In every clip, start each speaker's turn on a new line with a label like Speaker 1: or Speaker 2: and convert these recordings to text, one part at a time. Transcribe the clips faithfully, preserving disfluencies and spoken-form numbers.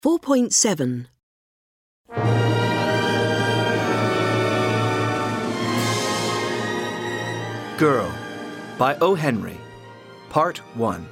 Speaker 1: four point seven.
Speaker 2: Girl by O. Henry, Part one.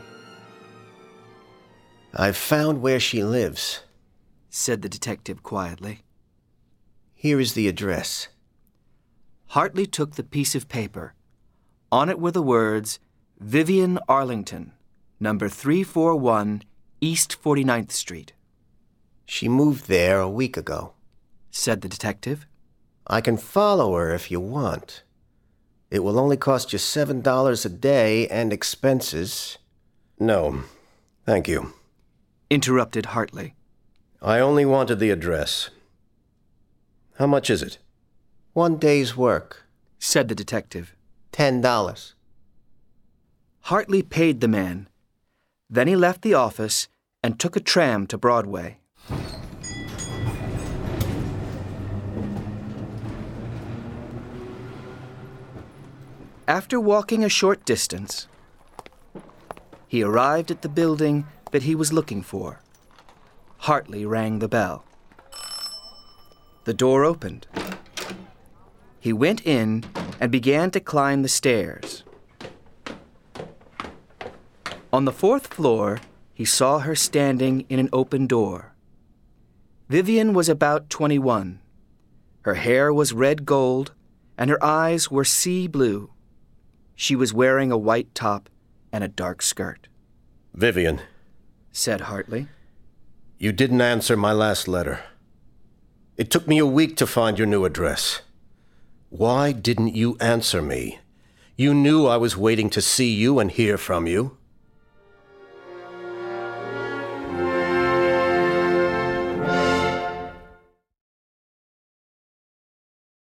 Speaker 3: I've found where she lives,
Speaker 2: said the detective quietly.
Speaker 3: Here is the address.
Speaker 2: Hartley took the piece of paper. On it were the words, Vivian Arlington, number three forty-one East forty-ninth Street.
Speaker 3: She moved there a week ago,
Speaker 2: said the detective.
Speaker 3: I can follow her if you want. It will only cost you seven dollars a day and expenses. No, thank you,
Speaker 2: interrupted Hartley.
Speaker 3: I only wanted the address. How much is it? One day's work,
Speaker 2: said the detective.
Speaker 3: Ten dollars.
Speaker 2: Hartley paid the man. Then he left the office and took a tram to Broadway. After walking a short distance, he arrived at the building that he was looking for. Hartley rang the bell. The door opened. He went in and began to climb the stairs. On the fourth floor, he saw her standing in an open door. Vivian was about twenty-one. Her hair was red gold, and her eyes were sea blue. She was wearing a white top and a dark skirt.
Speaker 3: Vivian,
Speaker 2: said Hartley.
Speaker 3: You didn't answer my last letter. It took me a week to find your new address. Why didn't you answer me? You knew I was waiting to see you and hear from you.